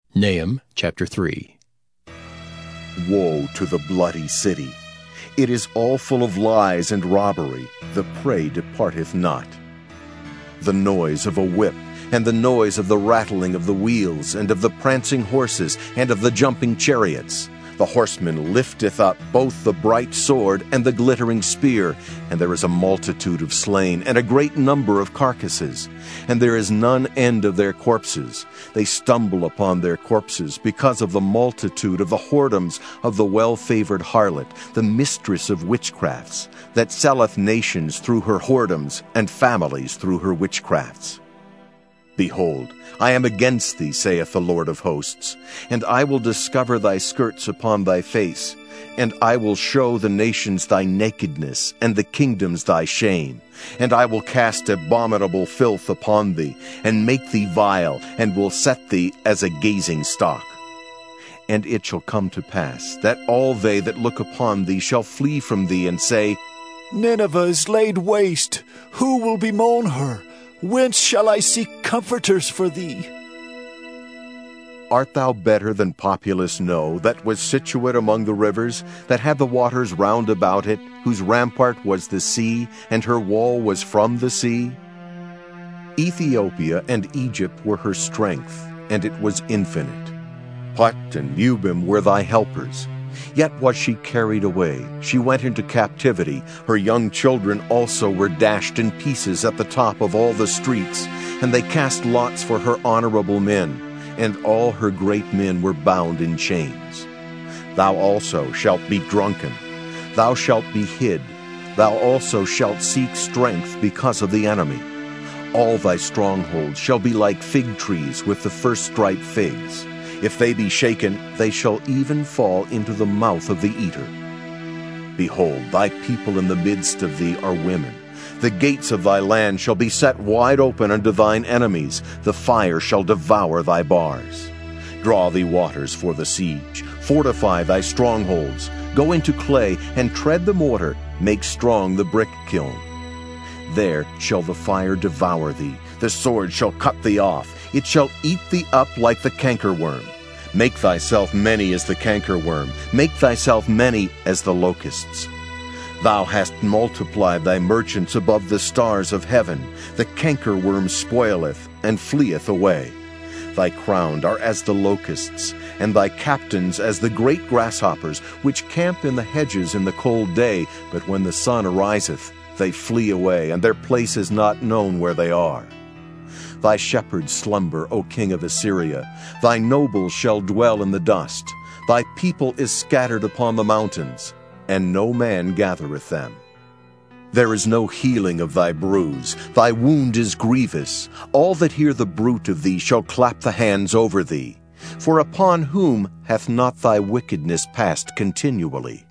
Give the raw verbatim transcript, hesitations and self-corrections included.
Nahum chapter three. Woe to the bloody city! It is all full of lies and robbery. The prey departeth not. The noise of a whip, and the noise of the rattling of the wheels, and of the prancing horses, and of the jumping chariots. The horseman lifteth up both the bright sword and the glittering spear, and there is a multitude of slain, and a great number of carcasses. And there is none end of their corpses. They stumble upon their corpses, because of the multitude of the whoredoms of the well-favored harlot, the mistress of witchcrafts, that selleth nations through her whoredoms, and families through her witchcrafts. Behold, I am against thee, saith the Lord of hosts, and I will discover thy skirts upon thy face, and I will show the nations thy nakedness, and the kingdoms thy shame. And I will cast abominable filth upon thee, and make thee vile, and will set thee as a gazing stock. And it shall come to pass, that all they that look upon thee shall flee from thee, and say, Nineveh is laid waste. Who will bemoan her? Whence shall I seek comforters for thee? Art thou better than populous No, that was situate among the rivers, that had the waters round about it, whose rampart was the sea, and her wall was from the sea? Ethiopia and Egypt were her strength, and it was infinite. Put and Lubim were thy helpers. Yet was she carried away. She went into captivity. Her young children also were dashed in pieces at the top of all the streets, and they cast lots for her honorable men, and all her great men were bound in chains. Thou also shalt be drunken. Thou shalt be hid. Thou also shalt seek strength because of the enemy. All thy strongholds shall be like fig trees with the first striped figs. If they be shaken, they shall even fall into the mouth of the eater. Behold, thy people in the midst of thee are women. The gates of thy land shall be set wide open unto thine enemies. The fire shall devour thy bars. Draw thee waters for the siege. Fortify thy strongholds. Go into clay, and tread the mortar. Make strong the brick kiln. There shall the fire devour thee. The sword shall cut thee off. It shall eat thee up like the cankerworm. Make thyself many as the cankerworm. Make thyself many as the locusts. Thou hast multiplied thy merchants above the stars of heaven. The cankerworm spoileth and fleeth away. Thy crowned are as the locusts, and thy captains as the great grasshoppers, which camp in the hedges in the cold day, but when the sun ariseth, they flee away, and their place is not known where they are. Thy shepherds slumber, O king of Assyria. Thy nobles shall dwell in the dust. Thy people is scattered upon the mountains, and no man gathereth them. There is no healing of thy bruise. Thy wound is grievous. All that hear the bruit of thee shall clap the hands over thee. For upon whom hath not thy wickedness passed continually?